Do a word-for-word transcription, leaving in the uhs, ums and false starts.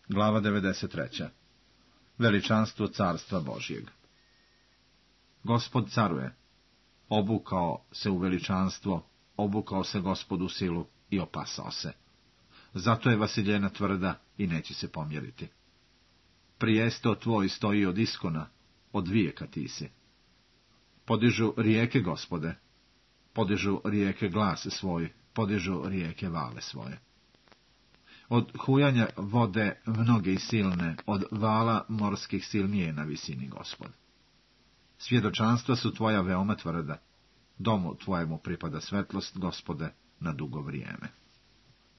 Glava devedeset treća. Veličanstvo carstva Božjeg. Gospod caruje. Obukao se u veličanstvo, obukao se Gospod u silu i opasao se. Zato je Vasiljena tvrda i neće se pomjeriti. Prijesto tvoj stoji od iskona, od vijeka ti si. Podižu rijeke, Gospode, podižu rijeke glas svoj, podižu rijeke vale svoje. Od hujanja vode mnoge i silne, od vala morskih silnije na visini, Gospod. Svjedočanstva su tvoja veoma tvrda, domu tvojemu pripada svetlost, Gospode, na dugo vrijeme.